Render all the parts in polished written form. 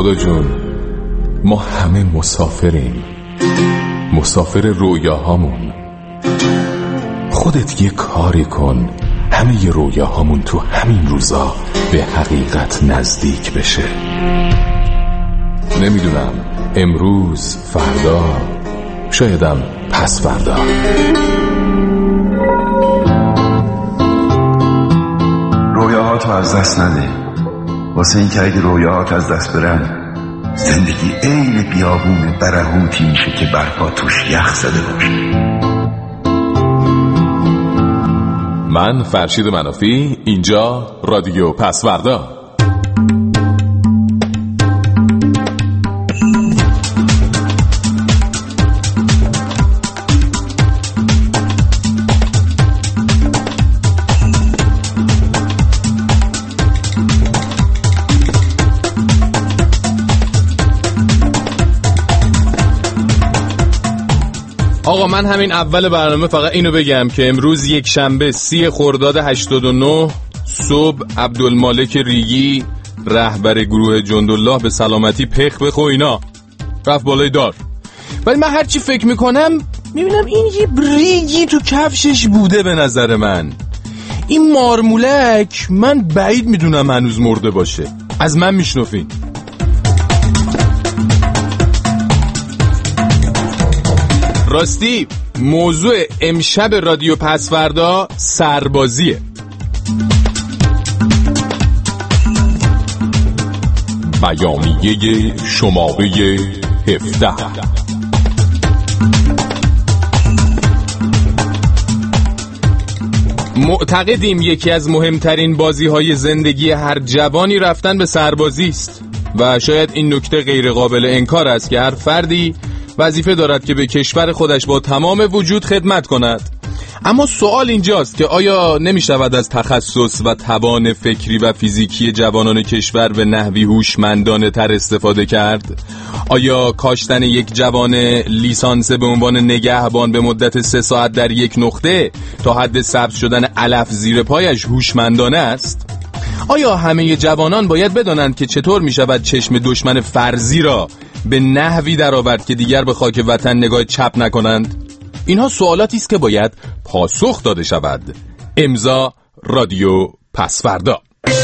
خدا جون، ما همه مسافریم، مسافر رویاهامون. خودت یه کاری کن همه ی رویاهامون تو همین روزا به حقیقت نزدیک بشه. نمیدونم، امروز، فردا، شایدم پس فردا. رویاهاتو از دست نده، واسه این که اگه رویاهات از دست برن زندگی عین بیابون برهوتی میشه که برپا توش یخ زده باشه. من فرشید منافی، اینجا رادیو پسوردا. آقا من همین اول برنامه فقط اینو بگم که امروز یک شنبه 30 خرداد 89 صبح عبدالمالک ریگی رهبر گروه جندالله به سلامتی پخ بخو اینا رفت بالای دار. ولی من هرچی فکر میکنم میبینم این یه ریگی تو کفشش بوده. به نظر من این مارمولک، من بعید میدونم هنوز مرده باشه. از من میشنفین. راستی موضوع امشب رادیو پسوردا سربازیه. بیانیه شماره 17. معتقدیم یکی از مهمترین بازی‌های زندگی هر جوانی رفتن به سربازی است و شاید این نکته غیر قابل انکار است که هر فردی وظیفه دارد که به کشور خودش با تمام وجود خدمت کند. اما سوال اینجاست که آیا نمی شود از تخصص و توان فکری و فیزیکی جوانان کشور به نحوی هوشمندانه تر استفاده کرد؟ آیا کاشتن یک جوان لیسانس به عنوان نگهبان به مدت 3 ساعت در یک نقطه تا حد سبز شدن علف زیر پایش هوشمندانه است؟ آیا همه جوانان باید بدانند که چطور می شود چشم دشمن فرضی را به نحوی درآورد که دیگر به خاک وطن نگاه چپ نکنند؟ اینها سوالاتی است که باید پاسخ داده شود. امضا رادیو پسوردا.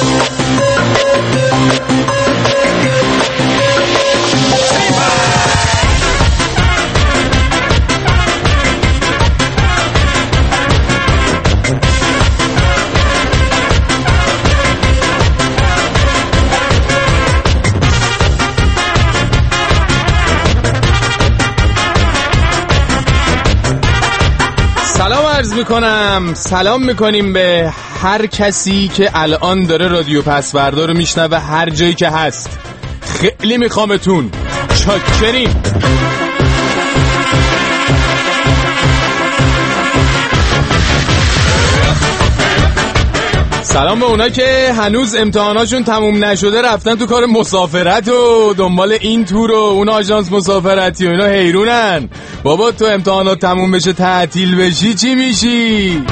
سلام میکنیم به هر کسی که الان داره رادیو پسوردا رو میشنوه، هر جایی که هست. خیلی میخوامتون، چاکریم. سلام به اونا که هنوز امتحاناشون تموم نشده رفتن تو کار مسافرت و دنبال این تور و اون آژانس مسافرتی و اینا حیرونن. بابا تو امتحانات تموم بشه تعطیل بشی چی میشی؟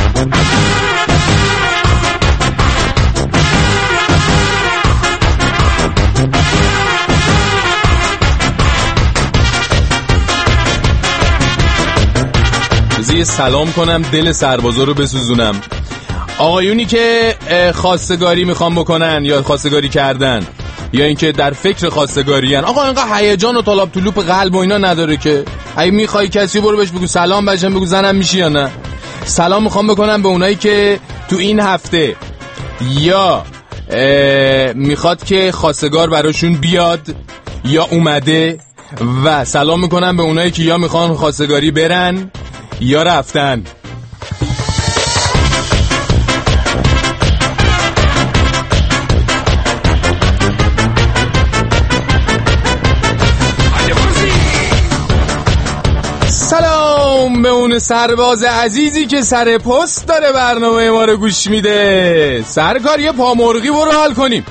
بذار سلام کنم دل سربازا رو بسوزونم. آقایونی که خواستگاری میخوان بکنن یا خواستگاری کردن یا اینکه در فکر خواستگاری ان، آقا اینقدر هیجان و طلب طلوب قلب و اینا نداره که اگه میخوای کسی برو بهش بگو سلام، بچه‌م بگو زنم میشی یا نه. سلام میخوام بکنم به اونایی که تو این هفته یا میخواد که خواستگار براشون بیاد یا اومده، و سلام میکنم به اونایی که یا میخوان خواستگاری برن یا رفتن. سلام به اون سرباز عزیزی که سر پست داره برنامه ما رو گوش میده. سرکار یه پامرغی برو حال کنیم.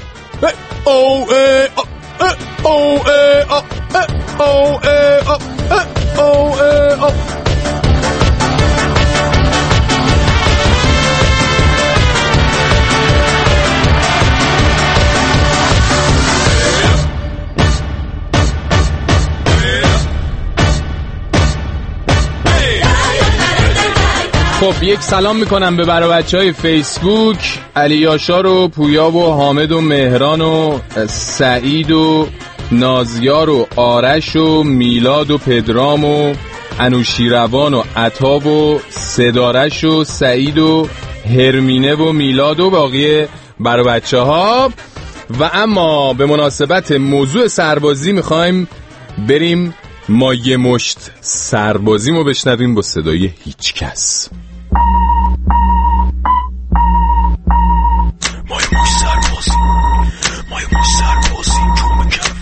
خب یک سلام میکنم به برای بچهای فیسبوک، علی یاشار و پویا و حامد و مهران و سعید و نازیار و آرش و میلاد و پدرام و انوشیروان و عطا و سدارش و سعید و هرمینه و میلاد و باقی برای بچه ها. و اما به مناسبت موضوع سربازی میخوایم بریم ما یه مشت سربازیمو بشنویم با صدای هیچ کس. ما یه مشت سربازی، ما یه مشت سربازی چون بکن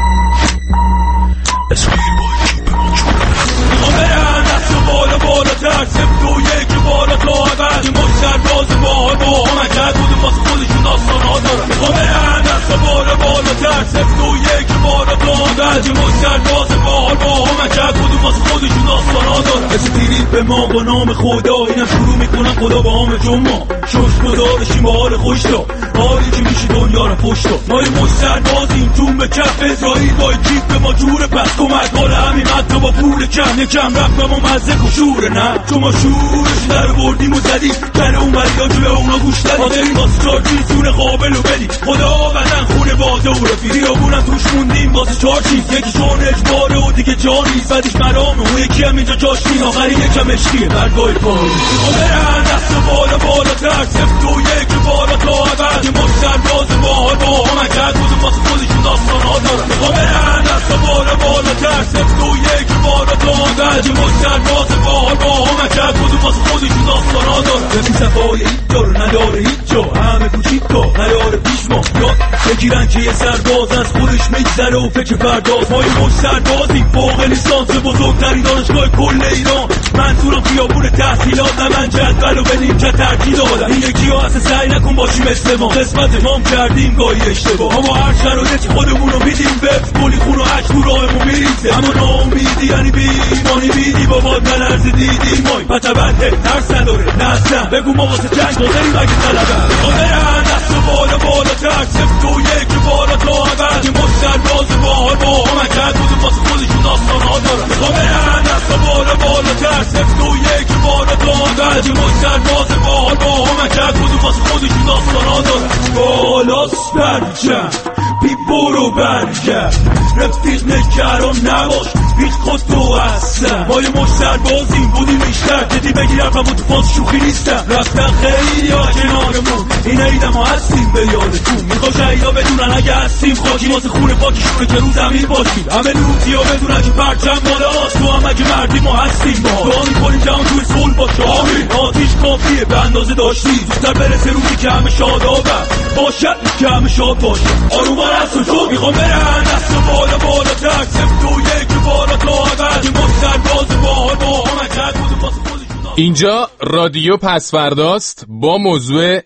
اسمایی باید به ما چون بکن ما برن دست و بالا بالا تر سفت و یک بالا تا عبد مشت سربازی با هم کرد بودیم واسه خودشون داستان ها دارن ما برن دست و بالا بالا تر سفت و یک بالا تا عبد مشت سربازی با هم کرد بودیم واسه خودشون داستان ها دارن استیرید به ما با نام خدا اینم شروع میکنم خدا با هم جمعه شوش گذارشیم با حال خوش دا حالی که میشی دنیا رو پشت دا ما یه مشت سربازیم جون به کف اسرائیل با کیف به ما جوره پس کمک حال همین حتی با پول کم یکم رفتم و مزه کشوره نه چون ما شورش در بردیم و زدیم کنه اون بریا که به اونا گوش دادیم حاضرین واسه چارچی زون قابل و بدیم خدا بدن خونه بازه و رفیقی بیابونم توش موندیم واسه چارچی یکیشون اجباره و دیگه جانیست بعدش مرامه اون یکی هم اینجا جاش نیم آخری یکم عشقیه برگاه پایی برن دست و بالا بالا تر سفت و یک بالا تا عبد مشت سرباز با هم کرد بودیم واسه خودشون داستان ها دارن برن دست و بالا بالا تر سفت و یک بالا تا عبد مشت سرباز با هم کرد بودیم واسه خودشون داستان ها دارن ببین صفای اینجا رو نداره هیچ جا همه کوچیکا نداره پیش ما یاد بگیرن که یه سرباز از خودش میگذره و فکر پرداز ما یه مشت سربازیم فوق لیسانس بزرگترین دانشگاه کل ایران منظورم خیابون تحصیلات نه من جدول و بدیم که ترتیب دادن این یکی ها اصلا سعی نکن باشی مثل ما قسمت مام کردیم گاهی اشتباه اما هر شرایطی خودمون رو میدیم به گلی خون و عشق تو راهمون میریزه اما ناامیدی یعنی بیمانی بیدی بابا نلرز دیدی مای پتبنده ترس نداره نه بگو ما واسه جنگ حاضریم اگه طلبه برن دست و بالا بالا تر سفت و یک بالا تا عبد مشت سرباز با هم کرد بودیم واسه خودشون داستان ها دارن برن دست و بالا بالا تر سفت و یک بالا تا عبد مشت سرباز با هم کرد بودیم واسه خودشون داستان ها دارن بالاست برجم بی برو برگرد رفیق نگران نباش هیچ خود تو هستم ما یه مشت سربازیم بودیم بیشتر جدی بگیرم و تو فاز شوخی نیستم رفتن خیلی ها کنارمون این عیدم ها هستیم به یادتون میخوا شهیدا بدونن اگه هستیم خاکی واسه خونه پاکیشونه که رو زمین باشیم همه لوتی ها بدونن که پرچم بالاست تو هم اگه مردی ما هستیم با دعا میکنیم جهان توی صلح باشه آمین آتیش کافیه به اندازه داشتی زودتر برسه روزی که همه شادابم باشد که همه شاد باشه آرومان هست و شد میخوام برن دست و بالا بالا تر سفت و یک بالا تا عبد مشت سرباز با هم کرد بود واسه خودشون. اینجا رادیو پسفرداست با موضوع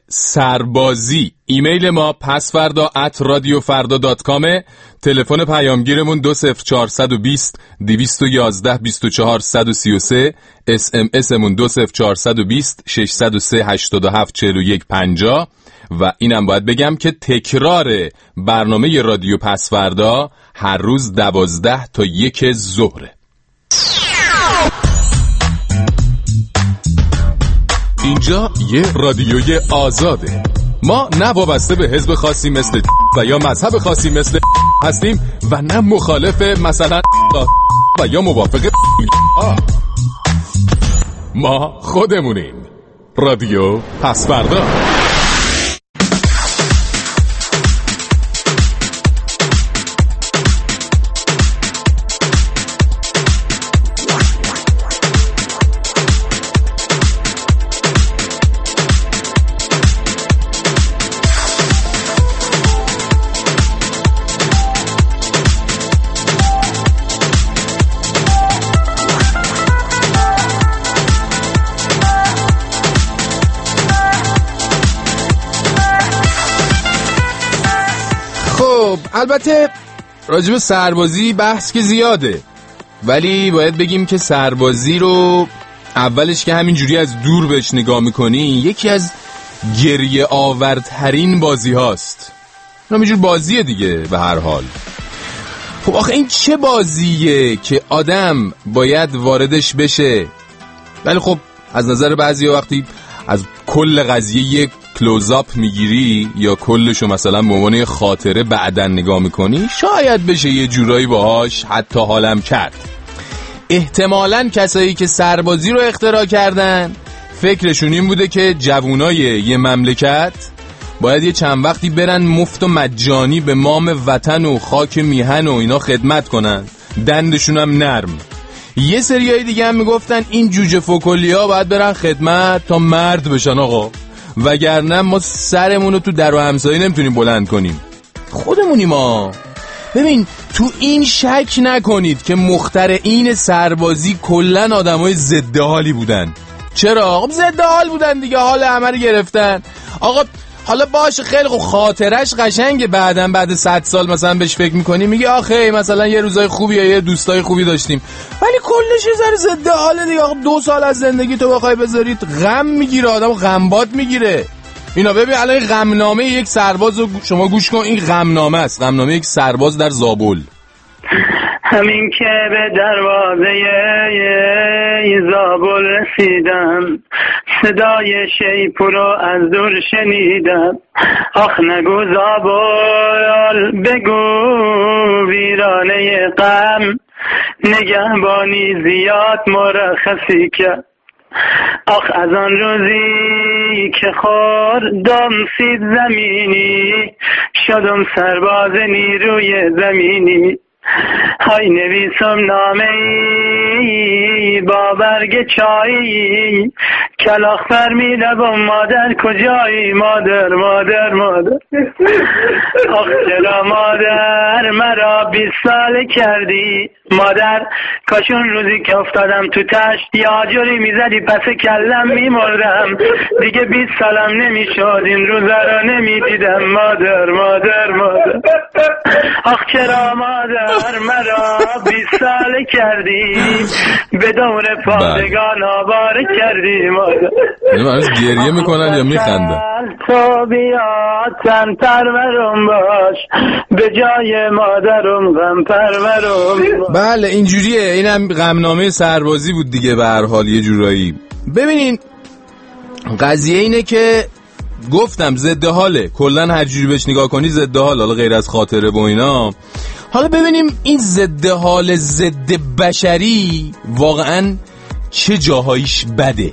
سربازی. ایمیل ما pasfarda@radiofarda.com. تلفن پیامگیرمون 20420 211 24 133. SMSمون 20420 603 87 41 50. و اینم باید بگم که تکرار برنامه رادیو پسفردا هر روز 12 تا 1 ظهره. اینجا یه رادیوی آزاده. ما نه وابسته به حزب خاصی مثل و یا مذهب خاصی مثل هستیم و نه مخالف مثلا و یا موافق ما خودمونیم. رادیو پسفردا. البته راجب سربازی بحث که زیاده، ولی باید بگیم که سربازی رو اولش که همینجوری از دور بهش نگاه میکنی یکی از گریه آورترین بازی هاست. همینجور بازیه دیگه به هر حال. خب آخه این چه بازیه که آدم باید واردش بشه ولی خب از نظر بعضیا وقتی از کل قضیه یک کلوزآپ میگیری یا کلشو مثلا به عنوان خاطره بعدن نگاه میکنی، شاید بشه یه جورایی باهاش حتی حالم کرد. احتمالاً کسایی که سربازی رو اختراع کردن فکرشون این بوده که جوونای یه مملکت باید یه چند وقتی برن مفت و مجانی به مام وطن و خاک میهن و اینا خدمت کنن، دندشون هم نرم. یه سریای دیگه هم میگفتن این جوجه فکلیا باید برن خدمت تا مرد بشن آقا، وگرنه ما سرمونو تو در و همسایه نمیتونیم بلند کنیم، خودمونیم ما. ببین تو این شک نکنید که مخترعین سربازی کلن آدمای ضد حالی بودن. چرا؟ آقا ضد حال بودن دیگه، حال همه رو گرفتن. آقا حالا باشه خیلی خوب، خاطرش قشنگه، بعد 100 سال مثلا بهش فکر میکنی میگی آخه مثلا یه روزای خوبی یا یه دوستای خوبی داشتیم، ولی کلش یه ذره ضد حاله دیگه. آقا 2 سال از زندگی تو بخوای بذارید غم میگیره آدم، غمباد میگیره اینا. ببین الان غمنامه یک سرباز رو شما گوش کن، این غمنامه است، غمنامه یک سرباز در زابل. همین که به دروازه زابل رسیدم، صدای شیپور رو از دور شنیدم. آخ نگو زابل، بگو ویرانه غم، نگهبانی زیاد مرخصی کرد. آخ از آن روزی که خوردم سید زمینی، شدم سرباز نیروی زمینی. های نویسم نامه ای با برگ چایی، کلاخ فرمیدم مادر کجایی، مادر مادر مادر. آخ چرا مادر مرا 20 ساله کردی، مادر کاش اون روزی که افتادم تو تشت یا جوری میزدی پس کلم میمردم، دیگه 20 سالم نمیشد این روزا رو نمیدیدم، مادر مادر مادر. آخ چرا مادر مرا 20 ساله کردی، به دور پادگان آواره کردی، مادر. این گریه میکنن یا میخندن؟ تو بیا تن پرورم باش، به جای مادرم غم پرورم. بله اینجوریه، اینم غمنامه سربازی بود دیگه به هر حال یه جورایی. ببینین قضیه اینه که گفتم ضد حاله، کلن هر جوری بهش نگاه کنی ضد حال، حالا غیر از خاطره و اینا. حالا ببینیم این ضد حال ضد بشری واقعا چه جاهایش بده.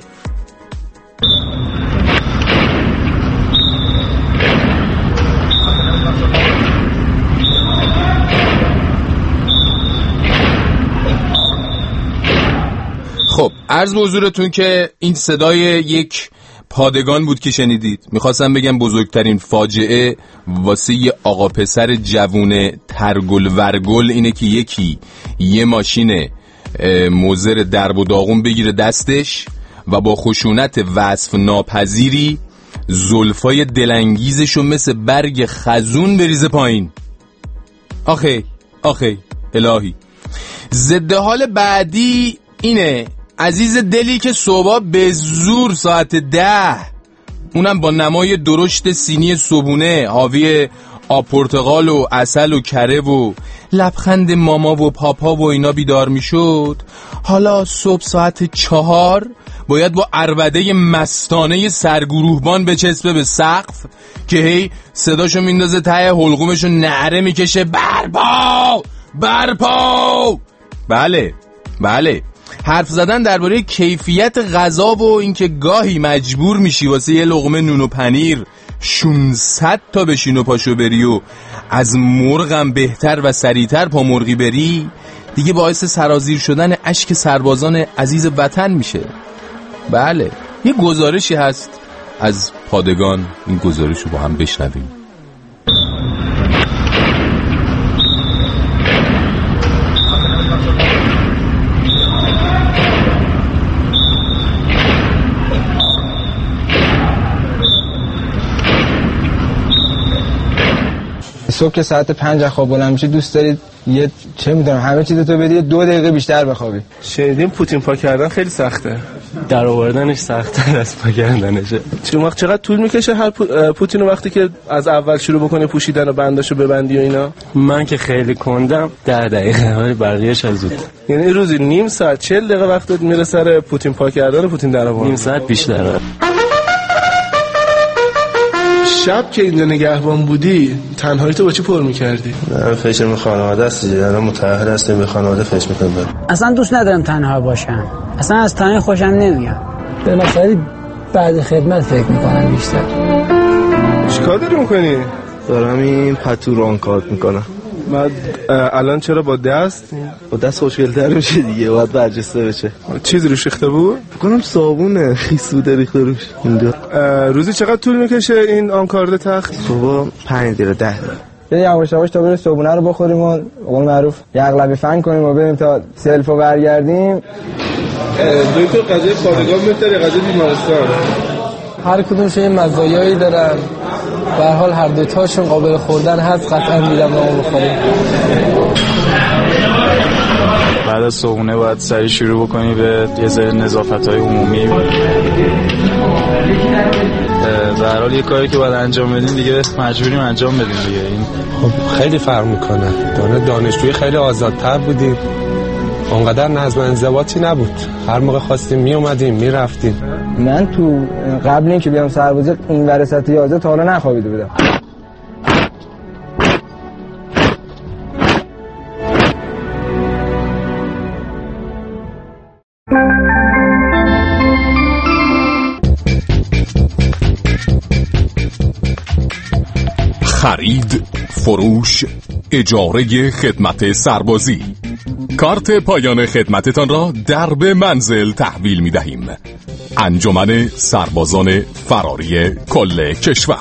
خب عرض به حضورتون که این صدای یک پادگان بود که شنیدید. میخواستم بگم بزرگترین فاجعه واسه یه آقا پسر جوون ترگل ورگل اینه که یکی یه ماشین موزر درب و داغون بگیره دستش و با خشونت وصف ناپذیری زلفای دلانگیزشو مثل برگ خزون بریزه پایین. آخه الهی. ضد حال بعدی اینه عزیز دلی که صبح به زور ساعت 10 اونم با نمای درشت سینی صبونه حاوی آب پرتقال و عسل و کره و لبخند ماما و پاپا و اینا بیدار میشد، حالا صبح ساعت 4 باید با عربده مستانه سرگروهبان بچسبه به سقف که هی صداشو میندازه ته حلقومشو نعره میکشه برپا. بله حرف زدن درباره کیفیت غذا و اینکه گاهی مجبور میشی واسه یه لقمه نون و پنیر 600 تا بشین و پاشو بری و از مرغم بهتر و سریعتر پا مرغی بری، دیگه باعث سرازیر شدن اشک سربازان عزیز وطن میشه. بله یه گزارشی هست از پادگان، این گزارش رو با هم بشنویم. صبح که ساعت 5 خواب بلند میشه دوست دارید یه چه میدونم همه چیزتو بدی 2 دقیقه بیشتر بخوابی. شنیدیم پوتین پا کردن خیلی سخته. در آوردنش سخت‌تر از پا کردنشه. چقدر طول میکشه هر پوتین وقتی که از اول شروع بکنه پوشیدن و بنداشو ببندی و اینا؟ من که خیلی کندم 10 دقیقه، ولی بقیه‌اش از زود. یعنی روزی نیم ساعت 40 دقیقه وقتت میره سر پوتین پا کردن پوتین در آوردن؟ نیم ساعت بیشتر. شب که اینجا نگهبان بودی تنهایی تو با چی پر میکردی؟ من فکر به خانواده است دیگه. الان متأهل هستم، به خانواده فکر میکنم. اصلا دوست ندارم تنها باشم، اصلا از تنهایی خوشم نمیاد. به مسئله بعد خدمت فکر میکنم بیشتر. چیکار داری میکنی؟ دارم این پتو رانکارت میکنم. بعد الان چرا با دست خوشگل‌تر میشه دیگه، باید برجسته بشه. چیزی روش ریخته بود؟ بکنم صابونه خیسوده ریخته روش. اینجا روزی چقدر طول میکشه این آنکارد تخت؟ صبح 5 دقیقه 10 دقیقه. یواش یواش تا بریم صبحونه رو بخوریم و اون معروف یقلبی فن کنیم و بریم تا سلفو برگردیم. دوی تو غذای پادگان بهتره یا غذای بیمارستان؟ هر کدومش یه مزایایی دارن. به هر حال هر دوتاشون قابل خوردن هست، قطعا میرم اون بخوریم. بعد از صبحونه باید سریع شروع بکنی به یه سری نظافت‌های عمومی. به هر حال یه کاری که باید انجام بدین دیگه مجبوریم انجام بدیم دیگه. این خب خیلی فرق میکنه. دانشجوی خیلی آزادتر بودیم، اونقدر نظم انضباطی نبود. هر موقع خواستیم می اومدیم می رفتیم. من تو قبل اینکه بیام سربازی این ورثت 11 تا حالا نخوابیده بودم. خرید، فروش، اجاره خدمت سربازی. کارت پایان خدمتتان را در به منزل تحویل می دهیم. انجمن سربازان فراری کل کشور.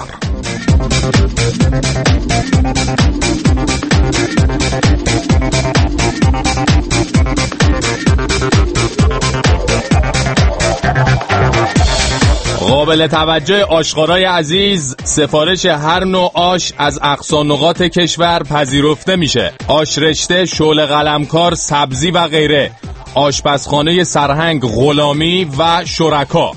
قابل توجه آشغالای عزیز، سفارش هر نوع آش از اقصا نقاط کشور پذیرفته میشه. آش رشته، شعله قلمکار، سبزی و غیره. آشپزخانه سرهنگ، غلامی و شرکا.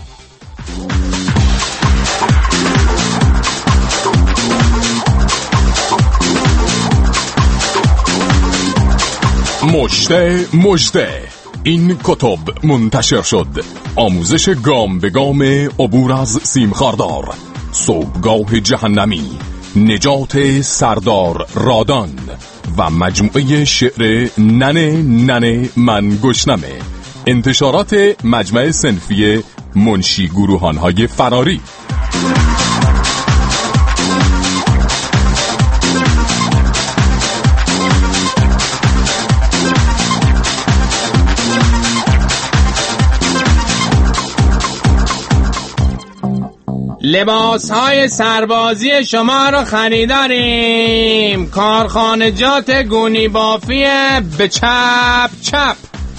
مژده این کتب منتشر شد. آموزش گام به گام عبور از سیمخاردار، صبحگاه جهنمی، نجات سردار رادان و مجموعه شعر ننه من گشنمه. انتشارات مجمع صنفی منشی گروهانهای فراری. لباس‌های سربازی شما رو خریداریم. کارخانجات گونی بافیه به چپ چپ.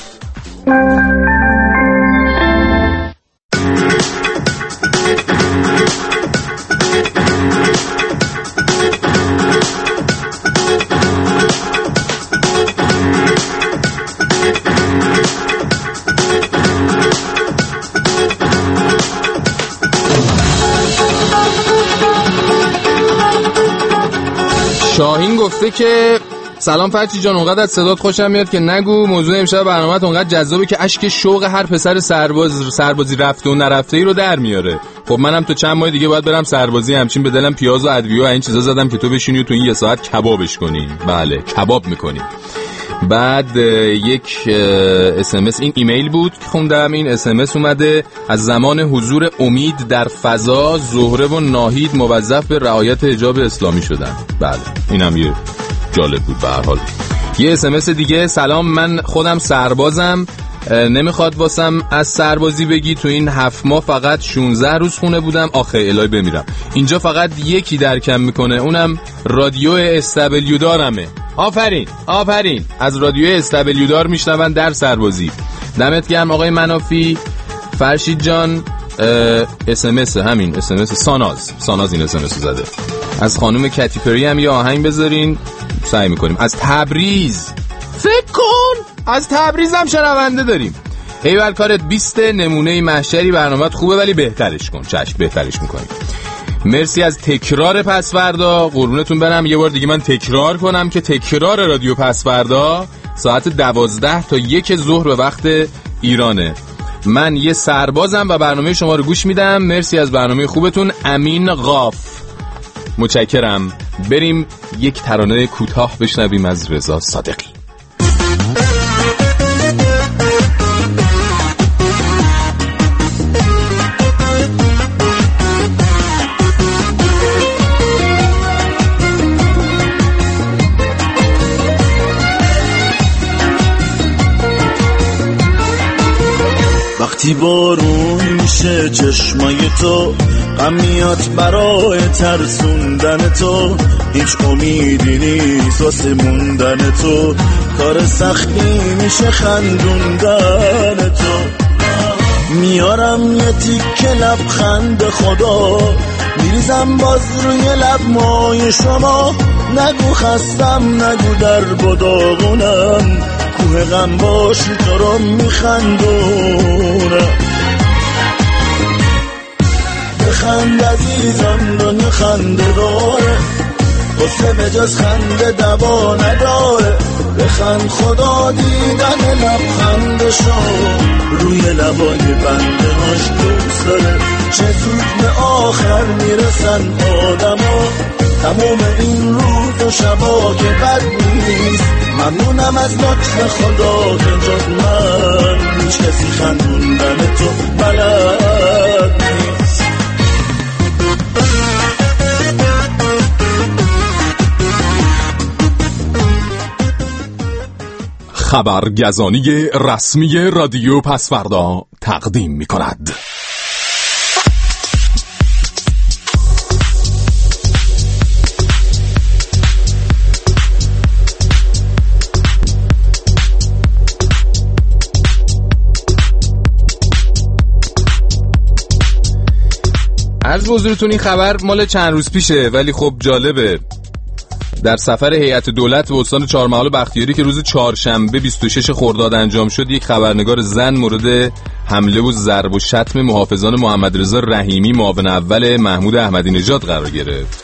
شاهین گفته که سلام فرچی جان، اونقدر از صدات خوشم میاد که نگو. موضوع امشب برنامه‌ت اونقدر جذابه که اشک شوق هر پسر سربازی رفته و نرفته ای رو در میاره. خب منم تو چند ماه دیگه باید برم سربازی، همچین به دلم پیاز و ادویه و این چیزا زدم که تو بشینی و تو این یه ساعت کبابش کنی. بله کباب میکنی. بعد یک SMS، این ایمیل بود که خوندم. این SMS اومده: از زمان حضور امید در فضا، زهره و ناهید موظف به رعایت حجاب اسلامی شدن. بله اینم یه جالب بود. به هر حال یه SMS دیگه: سلام، من خودم سربازم، نمیخواد واسم از سربازی بگی. تو این 7 ماه فقط 16 روز خونه بودم. آخه الهی بمیرم. اینجا فقط یکی درکم میکنه، اونم رادیو استبلیو دارمه. آفرین از رادیو استبلیو دار میشنون در سربازی. دمت گرم آقای منافی. فرشید جان SMS، همین SMS ساناز این SMS زده. از خانم کتیپری هم یه آهنگ بذارین، سعی میکنیم. از تبریز، فکر کن از تبریز هم شنونده داریم. ایول کارت 20 نمونه محشری برنامه‌ات خوبه ولی بهترش کن. چشم بهترش می‌کنی. مرسی از تکرار پسوردا، قربونتون برم. یه بار دیگه من تکرار کنم که تکرار رادیو پسوردا ساعت 12 تا 1 ظهر به وقت ایرانه. من یه سربازم و برنامه شما رو گوش میدم. مرسی از برنامه خوبتون. امین قاف، متشکرم. بریم یک ترانه کوتاه بشنویم از رضا صادقی. وقتی بارون میشه چشمای تو، غم میاد برای ترسوندن تو، هیچ امیدی نیست واسه موندن تو، کار سختی میشه خندوندن تو. میارم یه تیکه لبخند خدا، میریزم باز روی لب مای شما، نگو خستم نگو در بداغونم، کوه غم باشی تو رو میخندونم. بخند عزیزم دنیا خنده داره، قصه به جز خنده دوا نداره. بخند خدا دیدن لبخندشو روی لبای بنده هاش دوست داره. چه زود به آخر میرسن آدما، تمام این روز و شبا که بد نیست. ممنونم از لطف خدا که جز من هیچ کسی خندوندن تو بلد نیست. خبرگزانی رسمی رادیو پسوردا تقدیم می کند. عرض به حضورتون این خبر مال چند روز پیشه ولی خب جالبه. در سفر هیئت دولت به استان چهارمحال بختیاری که روز چهارشنبه 26 خرداد انجام شد، یک خبرنگار زن مورد حمله و ضرب و شتم محافظان محمد رضا رحیمی معاون اول محمود احمدی نژاد قرار گرفت.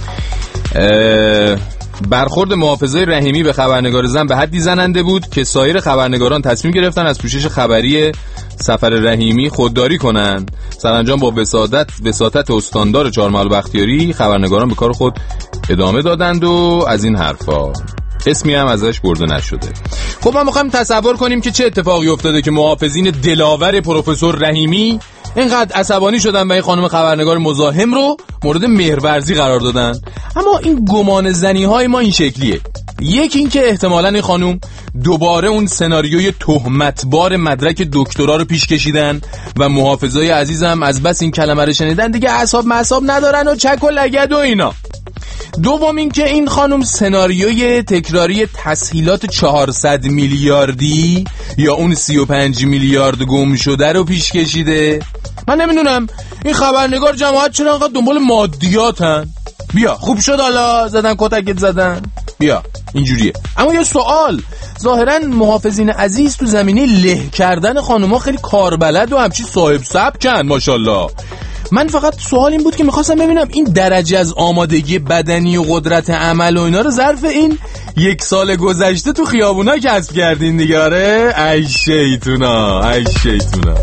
برخورد محافظای رحیمی به خبرنگار زن به حدی زننده بود که سایر خبرنگاران تصمیم گرفتن از پوشش خبری سفر رحیمی خودداری کنند. سرانجام با وساطت استاندار چهارمحال بختیاری خبرنگاران به کار خود ادامه دادند و از این حرفا. اسمی هم ازش برده نشده. خب ما میخوایم تصور کنیم که چه اتفاقی افتاده که محافظین دلاور پروفسور رحیمی اینقدر عصبانی شدن و این خانم خبرنگار مزاحم رو مورد مهرورزی قرار دادن. اما این گمان زنی های ما این شکلیه. یکی این که احتمالاً این خانم دوباره اون سناریوی تهمتبار مدرک دکترا رو پیش کشیدن و محافظای عزیزم از بس این کلمه رو شنیدن دیگه اعصاب ندارن و چک و لگد و اینا. دوم این که این خانم سناریوی تکراری تسهیلات 400 میلیاردی یا اون 35 میلیارد گم شده رو پیش کشیده. من نمیدونم این خبرنگار جماعت چرا انقدر دنبال مادیاتن. بیا خوب شد حالا زدن کتکت زدن، بیا اینجوریه. اما یه سوال، ظاهرا محافظین عزیز تو زمینه له کردن خانوما خیلی کاربلد و همچی صاحب سبکن ماشاءالله. من فقط سوال این بود که میخواستم ببینم این درجه از آمادگی بدنی و قدرت عمل و اینا رو ظرف این 1 سال گذشته تو خیابونا کسب کردین دیگه. آره ای شیطونا ای شیطونا.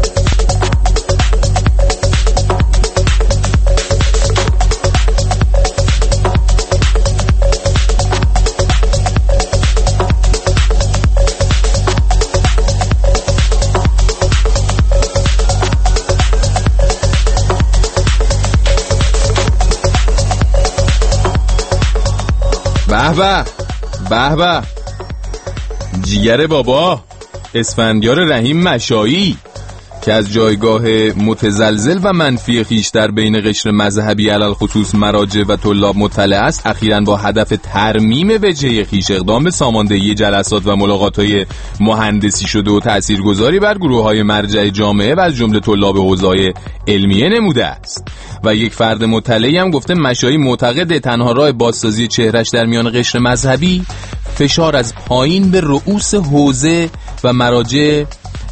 به به جیگر بابا اسفندیار رحیم مشایی که از جایگاه متزلزل و منفی خیش در بین قشر مذهبی علل خصوص مراجع و طلاب مطلع است، اخیراً با هدف ترمیم وجهه خیش اقدام به ساماندهی جلسات و ملاقات‌های مهندسی شده و تاثیرگذاری بر گروه‌های مرجع جامعه و از جمله طلاب حوزه‌های علمیه نموده است. و یک فرد مطلعی هم گفته مشایی معتقد تنها راه بازسازی چهرش در میان قشر مذهبی فشار از پایین به رؤوس حوزه و مراجع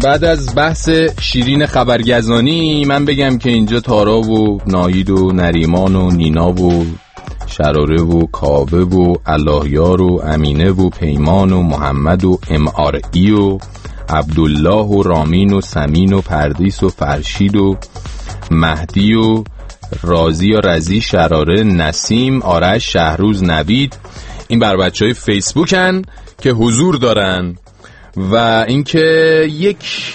بعد از بحث شیرین خبرگزانی من بگم که اینجا تارا و ناهید و نریمان و نینا و شراره و کاوه و اللهیار و امینه و پیمان و محمد و ام‌آرئی و عبدالله و رامین و سمین و پردیس و فرشید و مهدی و رازی و رزی، شراره، نسیم، آرش، شهروز، نوید. این بر بچهای فیسبوکن که حضور دارن. و اینکه یک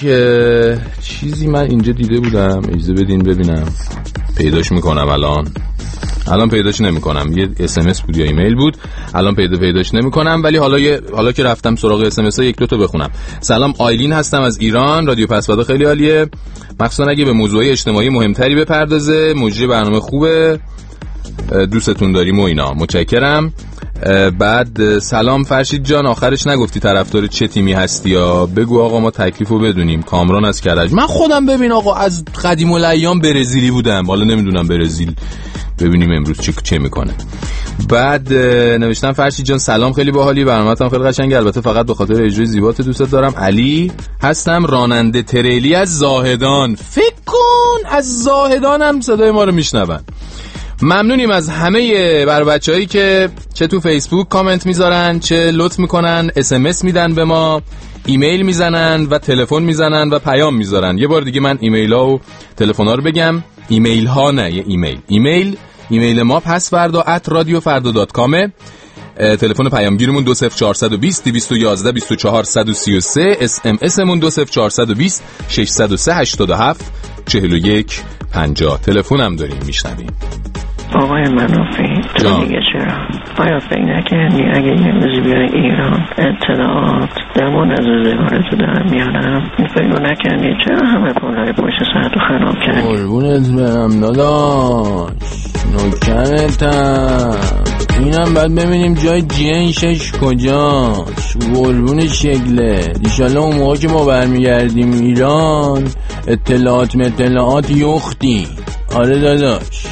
چیزی من اینجا دیده بودم، اجازه بدین ببینم، پیداش میکنم. الان پیداش نمیکنم، یه SMS بود یا ایمیل بود، الان پیداش نمیکنم، ولی حالا که رفتم سراغ SMS ها یک دو تا بخونم. سلام، آیلین هستم از ایران. رادیو پسوردا خیلی عالیه، مخصوصا اگه به موضوعی اجتماعی مهمتری بپردازه. مجری برنامه خوبه، دوستتون داریم و اینا. متشکرم. بعد سلام فرشید جان، آخرش نگفتی طرفدار چه تیمی هستی یا بگو آقا ما تکلیفو بدونیم. کامران از کرج. من خودم ببین آقا از قدیم الایام برزیلی بودم، حالا نمیدونم برزیل ببینیم امروز چه میکنه. بعد نوشتم فرشید جان سلام، خیلی باحالی، برنامه‌تون خیلی قشنگه، البته فقط به خاطر اجرای زیبات دوستت دارم. علی هستم، راننده تریلی از زاهدان. فکر کن از زاهدان هم صدای ما رو میشنون. ممنونیم از همه بر بچه‌هایی که چه تو فیسبوک کامنت میذارن، چه لطف میکنن، SMS میدن به ما، ایمیل میزنن و تلفن میزنن و پیام میذارن. یه بار دیگه من ایمیل ها و تلفن ها رو بگم. ایمیل ها نه، یه ایمیل ما pasvarda@radiofarda.com. تلفن پیامگیرمون 20420 211 24 133. SMS مون 20420 603 87 41 50. تلفونم داریم میشنویم. آقای منافی تو دیگه چرا؟ آیا فکر نکردی اگه یه روزی بیای ایران اطلاعات دمان از روزگارتو دارم میارم؟ این فکر رو نکردی؟ چرا همه پولای پشت سرتو خراب کردی؟ قربونت برم داداش، نوکرتم. اینم بعد ببینیم جای جنشش کجاست، قربون شکله. ایشالله اون موقع که ما برمیگردیم ایران اطلاعات یختی. آره داداش.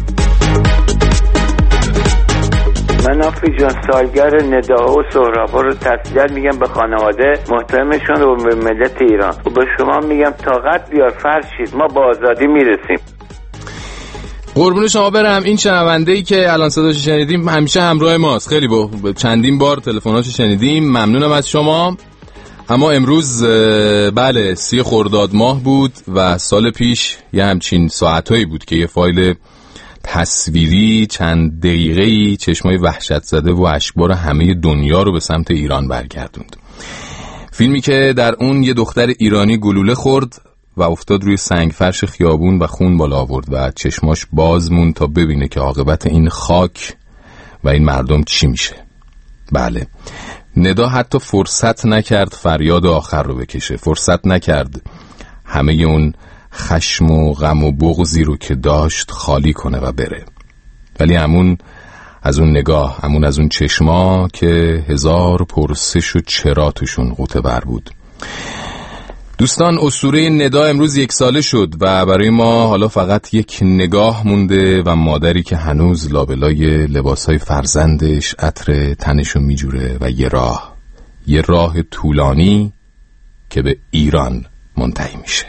منافی جان سالگرد ندا و سهرابا رو تسلیت میگم به خانواده محترمشون و به ملت ایران و به شما میگم طاقت بیار فرشید، ما با آزادی میرسیم. قربون شما برم. این شنونده‌ای که الان صداشو شنیدیم همیشه همراه ماست، خیلی چندین بار تلفناشو شنیدیم، ممنونم از شما. اما امروز بله 30 خرداد ماه بود و سال پیش یه همچین ساعتایی بود که یه فایل تصویری چند دقیقه‌ای چشمای وحشت زده و اشکبار همه دنیا رو به سمت ایران برگردوند. فیلمی که در اون یه دختر ایرانی گلوله خورد و افتاد روی سنگ فرش خیابون و خون بالا آورد و چشماش باز موند تا ببینه که عاقبت این خاک و این مردم چی میشه. بله، ندا حتی فرصت نکرد فریاد آخر رو بکشه، فرصت نکرد همه اون خشم و غم و بغضی رو که داشت خالی کنه و بره. ولی همون از اون نگاه، همون از اون چشما که هزار پرسش و چرا توشون قوطه بر بود. دوستان، اسطوره ندا امروز 1 ساله شد و برای ما حالا فقط یک نگاه مونده و مادری که هنوز لابلای لباسهای فرزندش عطر تنشو میجوره و یه راه طولانی که به ایران منتهی میشه.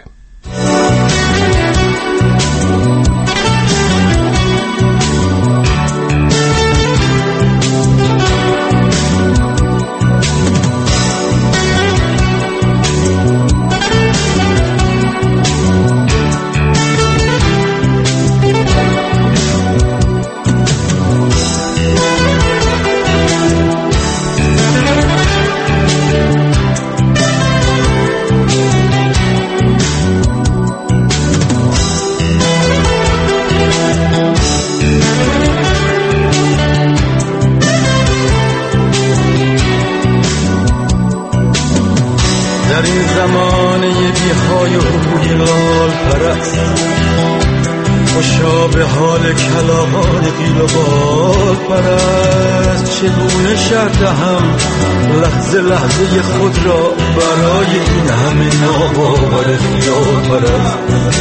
به حال کلامان قیل و بال پرست، چگونه شرط هم لحظه خود را برای این همه ناباور خیال پرست،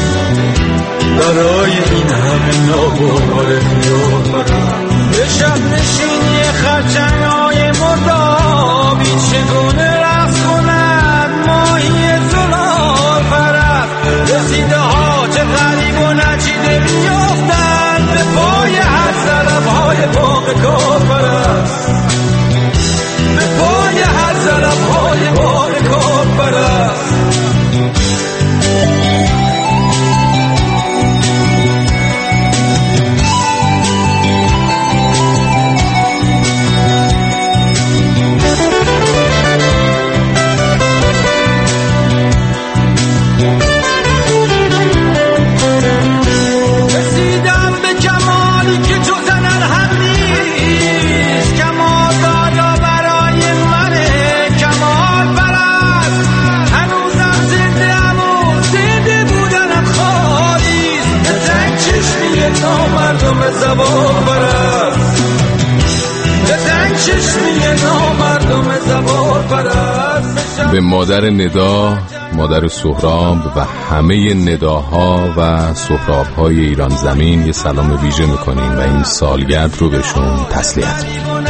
برای این همه ناباور خیال پرست. به شب نشینی خرچنگ‌های مردابی چگونه رقص کند ماهی زلال باغ کارپرست، به پای هر ظلم‌های باغ کارپرست. به مادر ندا، مادر سهراب و همه نداها و سهراب‌های ایران زمین یه سلام ویژه میکنیم و این سالگرد رو بهشون تسلیت میگیم.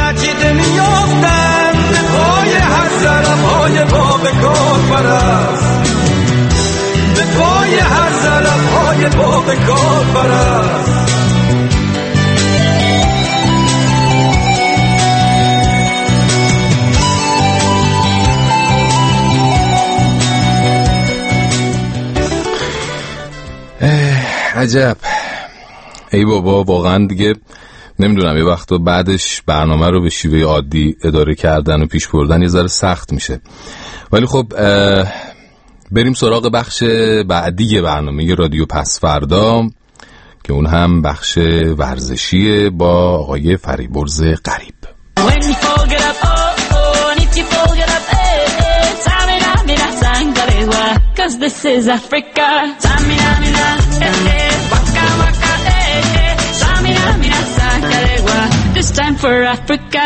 عجب، ای بابا، واقعا دیگه نمیدونم، یه وقتا بعدش برنامه رو به شیوه عادی اداره کردن و پیش بردن یه ذره سخت میشه. ولی خب بریم سراغ بخش بعدی برنامه رادیو پسفردا که اون هم بخش ورزشیه با آقای فریبرز غریب. Cause this is Africa. Samina mina, waka waka, samina mina sakarewa. This time for Africa.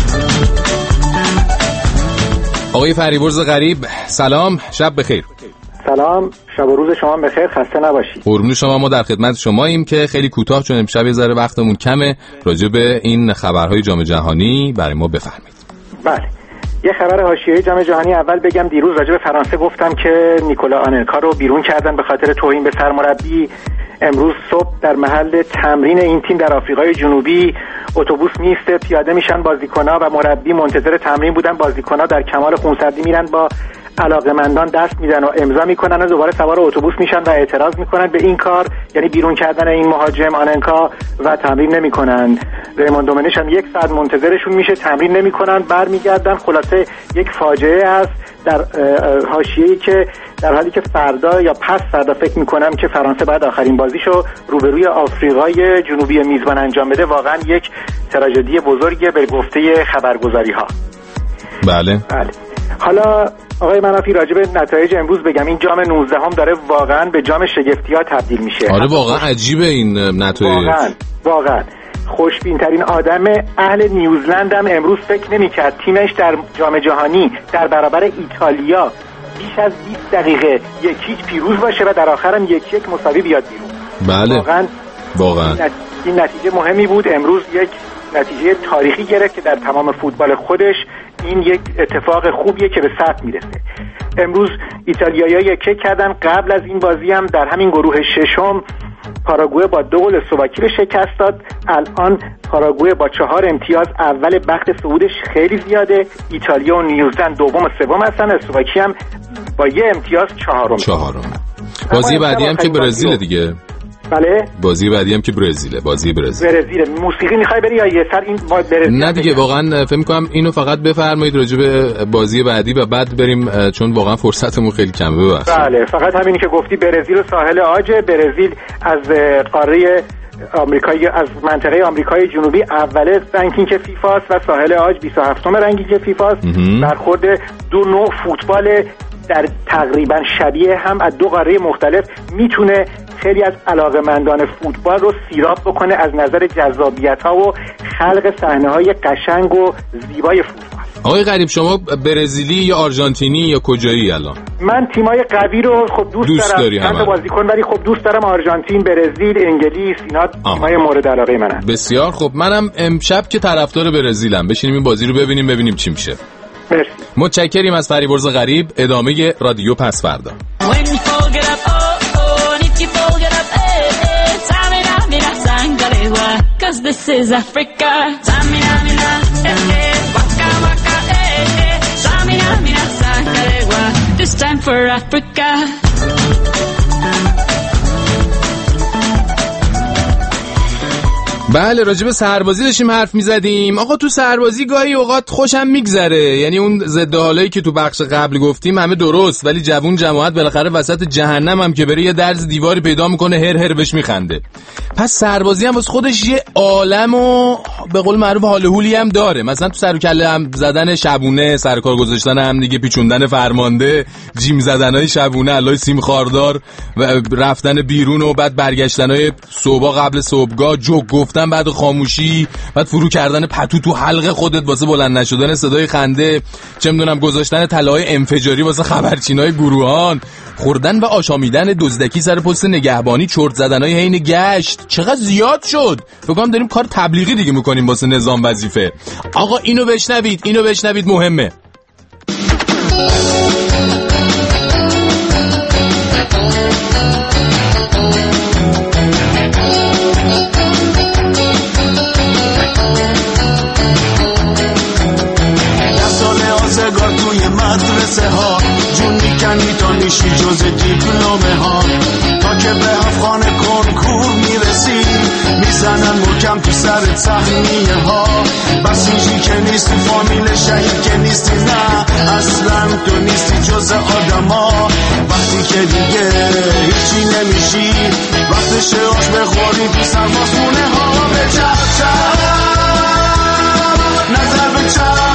آقای فریبرز غریب، سلام، شب بخیر. سلام، شب و روز شما بخیر، خسته نباشید. قربون شما، ما در خدمت شماییم که خیلی کوتاه چون امشب یه ذره وقتمون کمه، راجع به این خبرهای جام جهانی برای ما بفرمایید. بله، یه خبر حاشیه‌ای جام جهانی اول بگم. دیروز راجع به فرانسه گفتم که نیکولا آنلکا رو بیرون کردن به خاطر توهین به سرمربی. امروز صبح در محل تمرین این تیم در آفریقای جنوبی اتوبوس میسته، پیاده میشن بازیکن‌ها و مربی منتظر تمرین بودن. بازیکن‌ها در کمال خونسردی میرن با علاقه‌مندان دست میدن و امضا میکنن و دوباره سوار اتوبوس میشن و اعتراض میکنن به این کار، یعنی بیرون کردن این مهاجم آنلکا، و تمرین نمیکنن. ریموند دومنش هم 1 ساعت منتظرشون میشه، تمرین نمیکنن، برمیگردن. خلاصه یک فاجعه است در حاشیه‌ای که در حالی که فردا یا پس فردا فکر میکنم که فرانسه بعد آخرین بازیشو روبروی آفریقای جنوبی میزبان انجام بده. واقعا یک تراژدی بزرگیه به گفته خبرگزاری‌ها. بله. حالا آقای منافی راجع به نتایج امروز بگم. این جام 19 هم داره واقعا به جام شگفتی‌ها تبدیل میشه. آره واقعا عجیبه این نتایج. واقعا خوشبین ترین آدم اهل نیوزلند هم امروز فکر نمی‌کرد تیمش در جام جهانی در برابر ایتالیا بیش از 20 دقیقه 1-0 پیروز باشه و در آخر هم 1-1 مساوی بیاد بیرون. بله واقعا این نتیجه مهمی بود. امروز یک نتیجه تاریخی گرفت که در تمام فوتبال خودش این یک اتفاق خوبیه که به ثبت میرسه. امروز ایتالیایی‌ها 1-1 کردن. قبل از این بازی هم در همین گروه ششم پاراگوئه با 2 گل اسلواکی رو شکست داد. الان پاراگوئه با 4 امتیاز اول، بخت صعودش خیلی زیاده. ایتالیا و نیوزلند دوم و سوم هستن، اسلواکی هم با 1 امتیاز چهارم. بازی بعدی هم که برزیل دیگه. بله، بازی بعدی هم که برزیل. موسیقی میخوای بری یا یه سر این برزیل؟ نه دیگه، واقعا فکر می‌کنم اینو فقط بفرمایید راجع به بازی بعدی و بعد بریم، چون واقعا فرصتمون خیلی کمه. ببخشید. بله، فقط همینی که گفتی، برزیل و ساحل عاج. برزیل از قاره آمریکایی، از منطقه آمریکای جنوبی اول رنکینگ فیفا است و ساحل عاج 27ام رنکینگ فیفا است. برخورد 2 نوع فوتبال در تقریبا شبیه هم از 2 قاره مختلف میتونه خیلی از علاقه‌مندان فوتبال رو سیراب بکنه از نظر جذابیت‌ها و خلق صحنه‌های قشنگ و زیبای فوتبال. آقای غریب، شما برزیلی یا آرژانتینی یا کجایی الان؟ من تیمای قوی رو خب دوست دارم، چند بازیکن، ولی خب دوست دارم آرژانتین، برزیل، انگلیس، اینا تیمای مورد علاقه منن. بسیار خب، منم امشب که طرفدار برزیلم. بشینیم این بازی رو ببینیم چی میشه. مرسی. متشکریم از فریبرز غریب. ادامه رادیو پسفردا. 'cause this is Africa. Samina, mina, waka, waka, Samina, mina, sakarewa. This time for Africa. بله راجب سربازی داشتیم حرف میزدیم. آقا تو سربازی گاهی اوقات خوشم میگذره، یعنی اون ضد حالایی که تو بخش قبل گفتیم همه درست، ولی جوون جماعت بالاخره وسط جهنم هم که بره یه درز دیواری پیدا میکنه هر هر بهش میخنده. پس سربازی هم واسه خودش یه عالم و به قول معروف حال هولی هم داره. مثلا تو سر و کله هم زدن شبونه، سر کار گذاشتن هم دیگه، پیچوندن فرمانده، جیم زدنای شبونه، علای سیم خاردار و رفتن بیرون و بعد برگشتنای صبح قبل صبحگاه، جوک گفتن بعد خاموشی، بعد فرو کردن پتو تو حلق خودت واسه بلند نشدن صدای خنده، چه میدونم گذاشتن طلاهای انفجاری واسه خبرچینای گروهان، خوردن و آشامیدن دزدکی سر پست نگهبانی، چرت زدنای حین گشت. چقدر زیاد شد. فکر کنم داریم کار تبلیغی دیگه میکنیم واسه نظام وظیفه. آقا اینو بشنوید مهمه. مدرسه ها جون میکنی تا میشی جز دیپلمه ها، تا که به افغان کنکور میرسی میزنن محکم تو سر سهمیه ها. بسیجی که نیستی، فامیل شهید که نیستی، نه اصلا تو نیستی جز آدم ها. وقتی که دیگه هیچی نمیشی، وقتش آش بخوری تو سرماسونه ها. به چپ چپ نظر به چپ،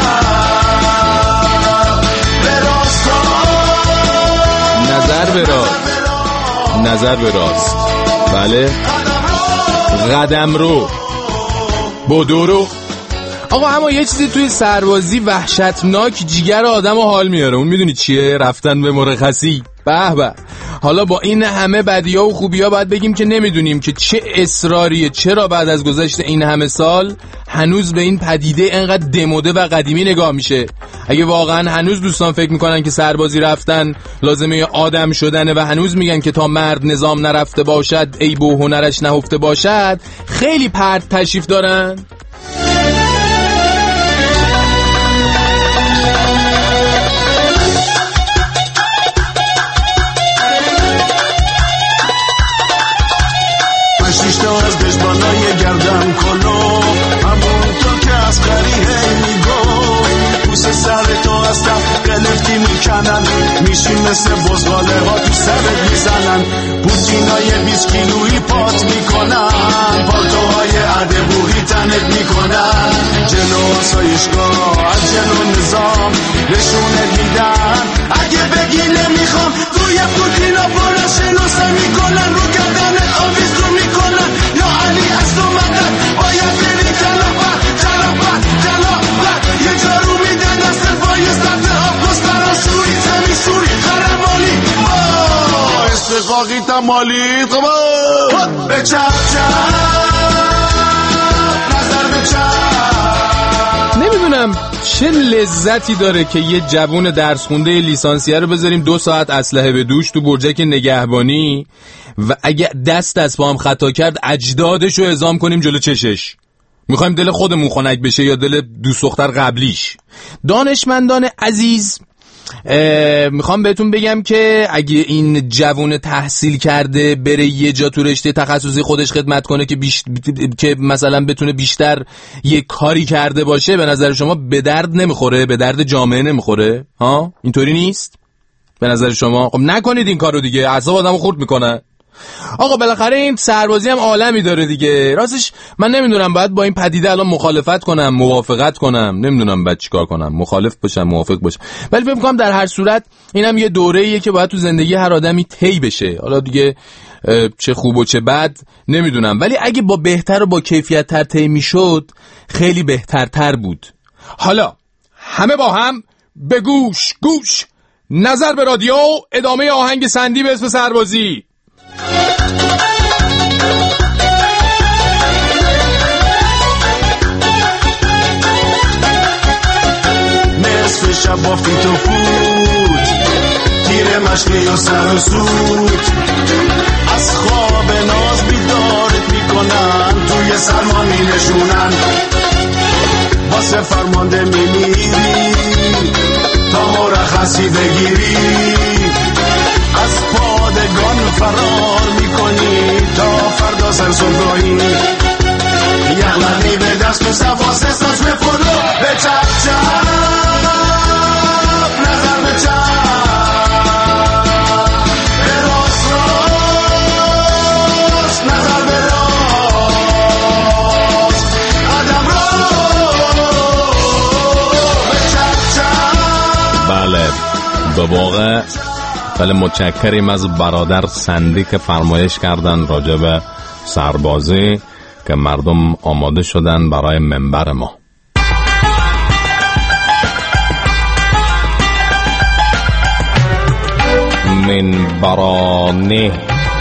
نظر به راست، بله، قدم رو، بدو رو. آقا اما یه چیزی توی سربازی وحشتناک جیگر آدم رو حال میاره. اون میدونی چیه؟ رفتن به مرخصی. به به. حالا با این همه بدی‌ها و خوبی‌ها باید بگیم که نمیدونیم که چه اصراریه، چرا بعد از گذشت این همه سال هنوز به این پدیده انقدر دموده و قدیمی نگاه میشه. اگه واقعا هنوز دوستان فکر میکنن که سربازی رفتن لازمه آدم شدنه و هنوز میگن که تا مرد نظام نرفته باشد عیب و هنرش نهفته باشد، خیلی پرت تشریف دارن. از دشبانای گردم کلو، همونطور که از قریه میگو، پوست سر تو هستم قلفتی میکنن، میشی مثل بزغاله ها تو سرت میزنن، پوتینای 20 کیلویی پات میکنن، پالتوهای عدبوهی تنت میکنن، جلو آسایشگاه از جلو نظام نشونت میدن. اگه بگی نمیخوام توی پوتینا برا شناسه میکنن، رو گردنت آویزو میکنن، یا علی از تو مدن باید بری جلابت یه جارو میدن دست پای سطح آبگوز براشوری زمین سوری خرمالی استقاقی تمالی به چپ چپ نظر به چپ. نمیدونم چه لذتی داره که یه جوون درس خونده لیسانسیه رو بذاریم 2 ساعت اسلحه به دوش تو برجک نگهبانی و اگه دست از پا هم خطا کرد اجدادش رو اعزام کنیم جلو چشش. میخوایم دل خودمون خنک بشه یا دل دوست دختر قبلیش؟ دانشمندان عزیز، میخوام بهتون بگم که اگه این جوون تحصیل کرده بره یه جا تو رشته تخصصی خودش خدمت کنه که مثلا بتونه بیشتر یه کاری کرده باشه، به نظر شما به درد نمیخوره؟ به درد جامعه نمیخوره؟ ها اینطوری نیست به نظر شما؟ خب نکنید این کارو دیگه، اعصاب آدمو خورد میکنه. آقا بالاخره این سربازی هم عالمی داره دیگه. راستش من نمیدونم باید با این پدیده الان مخالفت کنم، موافقت کنم، نمیدونم باید چیکار کنم، مخالف باشم، موافق باشم. ولی فکر می‌کنم در هر صورت اینم یه دوره‌ایه که باید تو زندگی هر آدمی طی بشه. حالا دیگه چه خوب و چه بد نمیدونم، ولی اگه با بهتر و با کیفیت تر طی میشد خیلی بهترتر بود. حالا همه با هم به گوش نظر به رادیو، ادامه آهنگ سندی به اسم سربازی. نصف شب با فیت و فوت، تیر مشقی و سر و سود، از خواب ناز بیدارت میکنن، توی سرما می نشونن واسه فرمانده می میری تا مرخصی بگیری از پادگان فرار می کنی تا فردا سر صبحایی یغلبی به دست و سواس ساز به پلو به چپ چپ نظر به چپ به راست راست نظر به راست قدم رو به چپ چپ. بله به واقع خیلی متشکریم از برادر سندی که فرمایش کردن راجع به سربازی که مردم آماده شدن برای منبر ما. منبرانه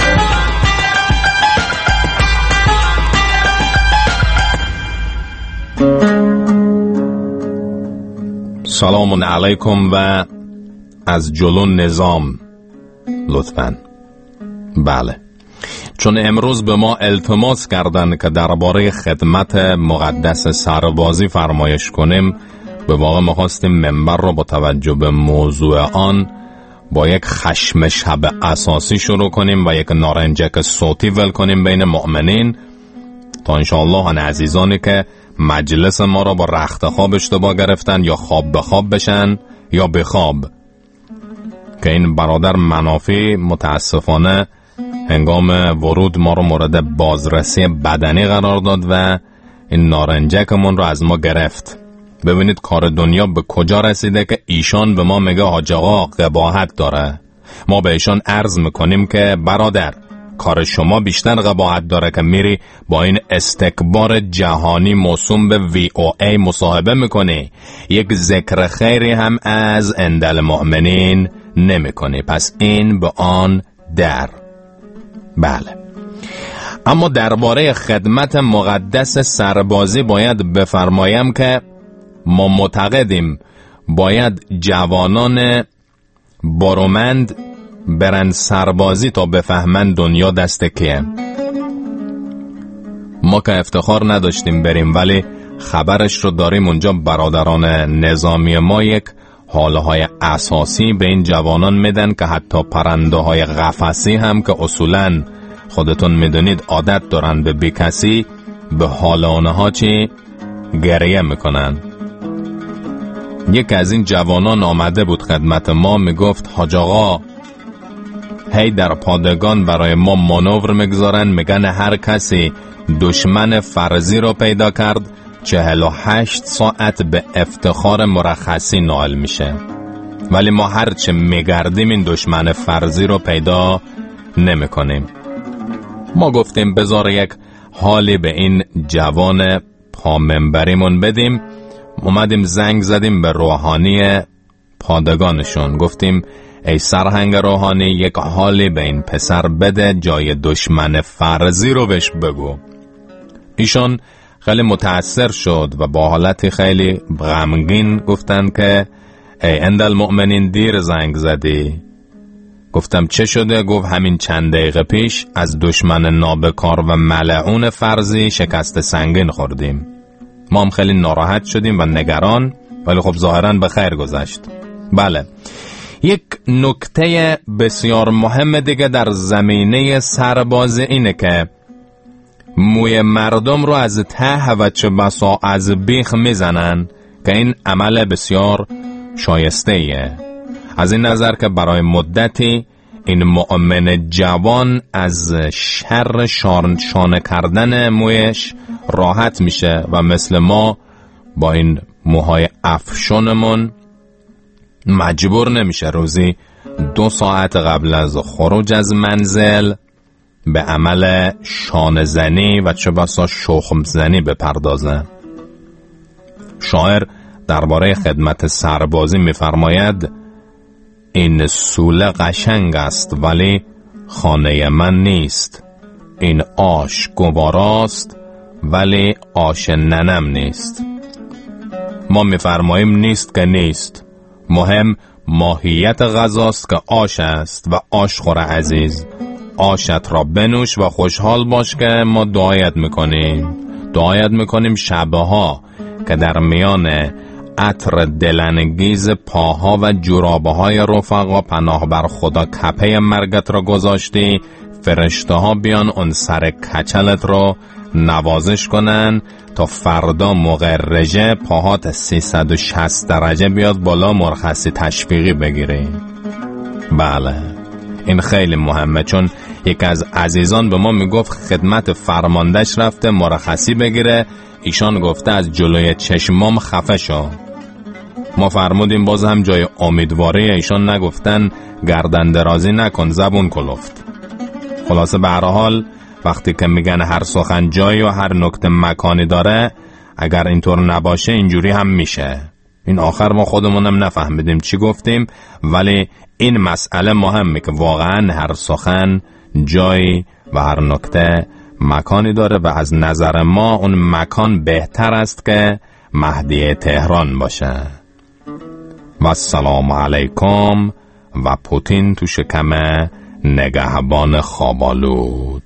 سلام علیکم و از جلو نظام لطفاً. بله چون امروز به ما التماس کردن که درباره خدمت مقدس سربازی فرمایش کنیم، به واقع ما خواستیم منبر رو با توجه به موضوع آن با یک خشم شب اساسی شروع کنیم و یک نارنجک صوتی ول کنیم بین مؤمنین تا انشاءالله آن عزیزانی که مجلس ما را با رخت خواب اشتباه گرفتن یا خواب به خواب بشن یا به خواب، که این برادر منافی متاسفانه هنگام ورود ما رو مورد بازرسی بدنی قرار داد و این نارنجکمون رو از ما گرفت. ببینید کار دنیا به کجا رسیده که ایشان به ما میگه حاج آقا قباحت داره. ما به ایشان عرض میکنیم که برادر کار شما بیشتر قباحت داره که میری با این استکبار جهانی موسوم به VOA مصاحبه میکنی، یک ذکر خیری هم از اندل مؤمنین نمیکنی. پس این به آن در. بله اما درباره خدمت مقدس سربازی باید بفرمایم که ما معتقدیم باید جوانان برومند برن سربازی تا بفهمن دنیا دست کیه. ما که افتخار نداشتیم بریم ولی خبرش رو داریم اونجا برادران نظامی ما یک حالهای اساسی به این جوانان میدن که حتی پرنده های قفسی هم که اصولاً خودتون میدونید عادت دارن به بیکسی به حال آنها چی گریه میکنن. یک از این جوانان آمده بود خدمت ما میگفت حاج آقا هی در پادگان برای ما مانور میگذارن، میگن هر کسی دشمن فرضی رو پیدا کرد 48 ساعت به افتخار مرخصی نائل میشه، ولی ما هرچه میگردیم این دشمن فرضی رو پیدا نمیکنیم. ما گفتیم بذار یک حالی به این جوان پامنبریمون بدیم. اومدیم زنگ زدیم به روحانی پادگانشون، گفتیم ای سرهنگ روحانی یک حالی به این پسر بده، جای دشمن فرضی رو بهش بگو. ایشون خیلی متاثر شد و با حالت خیلی غمگین گفتن که ای اندل مؤمنین دیر زنگ زدی. گفتم چه شده؟ گفت همین چند دقیقه پیش از دشمن نابکار و ملعون فرضی شکست سنگین خوردیم. ما هم خیلی ناراحت شدیم و نگران، ولی خب ظاهراً به خیر گذشت. بله یک نکته بسیار مهم دیگه در زمینه سربازی اینه که موی مردم رو از ته و چه بسا از بیخ میزنن که این عمل بسیار شایسته ایه. از این نظر که برای مدتی این مؤمن جوان از شر شانه کردن مویش راحت میشه و مثل ما با این موهای افشونمون مجبور نمیشه روزی 2 ساعت قبل از خروج از منزل به عمل شانه زنی و چه بسا شخم زنی بپردازه. شاعر درباره خدمت سربازی میفرماید این سوله قشنگ است ولی خانه من نیست، این آش گواراست ولی آش ننم نیست. ما میفرماییم نیست که نیست، مهم ماهیت غذاست که آش است و آش خور عزیز، آشت را بنوش و خوشحال باش که ما دعایت میکنیم. دعایت میکنیم شبها که در میان عطر دلانگیز پاها و جرابه‌های رفقا پناه بر خدا کپه مرگت را گذاشتی، فرشته ها بیان اون سر کچلت رو نوازش کنن تا فردا موقع رژه پاهات 360 درجه بیاد بالا، مرخصی تشویقی بگیری. بله این خیلی مهمه، چون یک از عزیزان به ما میگفت خدمت فرماندهش رفته مرخصی بگیره، ایشان گفته از جلوی چشمام خفه شو. ما فرمودیم باز هم جای امیدواری، ایشان نگفتن گردن درازی نکن زبون کلفت. خلاصه به هر حال وقتی که میگن هر سخن جایی و هر نکته مکانی داره، اگر اینطور نباشه اینجوری هم میشه. این آخر ما خودمونم نفهمیدیم چی گفتیم، ولی این مسئله مهمه که واقعا هر سخن جایی و هر نکته مکانی داره و از نظر ما اون مکان بهتر است که مهدی تهران باشه. و السلام علیکم و پوتین تو شکم نگهبان خوابالود.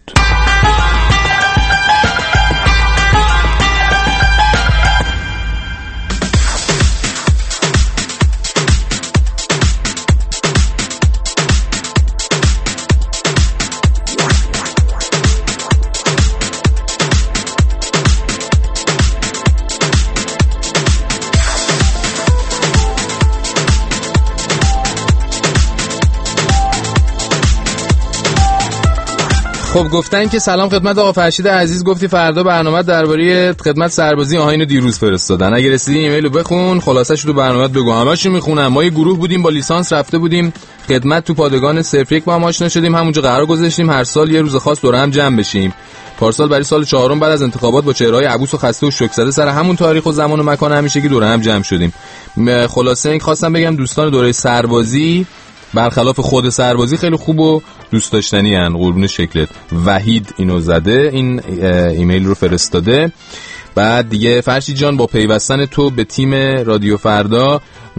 خب گفتن که سلام خدمت آقا فرشید عزیز، گفتی فردا برنامه درباره خدمت سربازی آهین دیروز فرستادن، اگه رسیدی ایمیلو بخون خلاصش رو برنامه بگو. همه‌شو میخونم. ما یه گروه بودیم با لیسانس رفته بودیم خدمت تو پادگان 01 با هم آشنا شدیم، همونجا قرار گذاشتیم هر سال یه روز خاص دور هم جمع بشیم. پارسال برای سال 4 بعد از انتخابات با چهره‌های عبوس و خسته و شوک زده سر همون تاریخ و زمان و مکان همیشگی دور هم جمع شدیم. خلاصه این خواستم بگم دوستان دوره سربازی برخلاف خود سربازی خیلی خوب و دوست داشتنی ان. قربون شکلت. وحید اینو زده، این ایمیل رو فرستاده. بعد دیگه فرشید جان با پیوستن تو به تیم رادیو فردا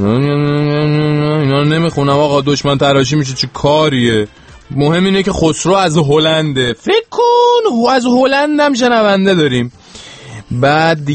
اینا نمیخونم آقا، دشمن تراشی میشه، چه کاریه. مهم اینه که خسرو از هلنده، فکر کن از هلند هم شنونده داریم. بعد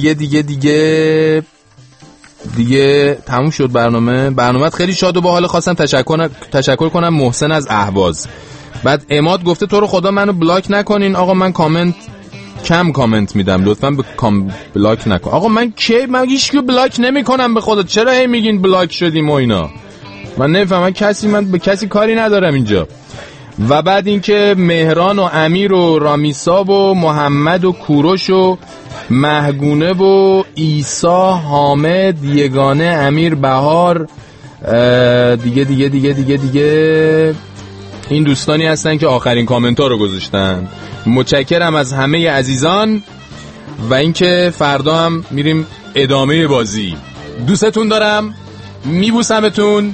دیگه تموم شد برنامه خیلی شاد و باحال. خواستم تشکر کنم محسن از اهواز. بعد اماد گفته تو رو خدا منو بلاک نکنین آقا، من کم کامنت میدم، لطفا بلاک نکن. آقا من هیچکیو بلاک نمیکنم به خدا، چرا هی میگین بلاک شدیم و اینا؟ من نمیفهمم، من به کسی کاری ندارم اینجا. و بعد اینکه مهران و امیر و رامیساب و محمد و کوروش و مهگونه و عیسی حامد یگانه امیر بهار دیگه این دوستانی هستن که آخرین کامنت ها رو گذاشتن. متشکرم از همه عزیزان و اینکه فردا هم میریم ادامه بازی. دوستتون دارم، میبوسمتون،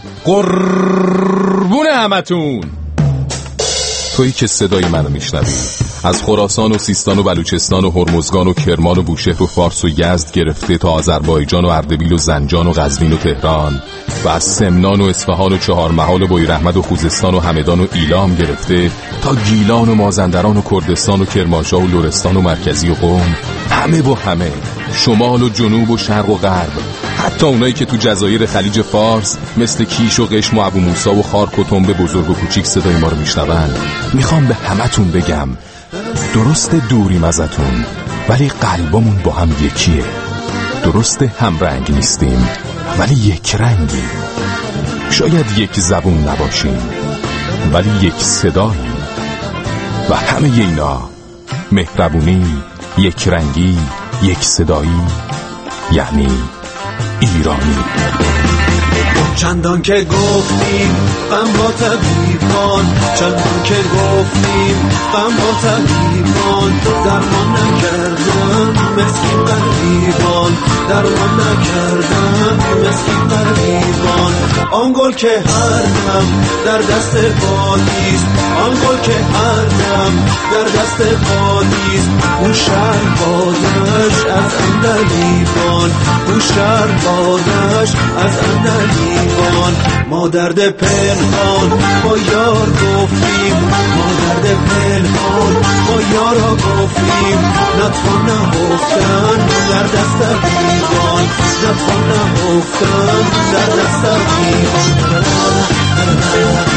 قربون همتون. تویی که صدای منو میشنوی از خراسان و سیستان و بلوچستان و هرمزگان و کرمان و بوشهر و فارس و یزد گرفته تا آذربایجان و اردبیل و زنجان و قزوین و تهران و از سمنان و اصفهان و چهارمحال و بویراحمد و خوزستان و همدان و ایلام گرفته تا گیلان و مازندران و کردستان و کرمانشاه و لرستان و مرکزی و قم، همه با همه، شمال و جنوب و شرق و غرب، حتی اونایی که تو جزایر خلیج فارس مثل کیش و قشم و ابو موسی و خارک و تنبه بزرگ و کوچیک صدای ما رو میشنون. میخوام به همتون بگم درست دوریم ازتون ولی قلبمون با هم یکیه. درست هم رنگ نیستیم ولی یک رنگی. شاید یک زبون نباشیم ولی یک صداییم. و همه اینا، مهربونی، یک رنگی، یک صدایی، یعنی ایرانی. چندان که گفتیم غم با طبیبان، چندان که گفتیم غم با طبیبان، درمان نکردن مسکین غریبان، درمان نکردن مسکین غریبان. آن گل که هر دم در دست بادیست، آن گل که هر دم در دست بادیست، اون شهر بادش از اندلیبان، اون شهر بادش از اندلیبان. ما درد پنهان با یار گفتیم، ما درد پنهان با یارا گفتیم، نتوان نتوان نگفتن در دست دیوان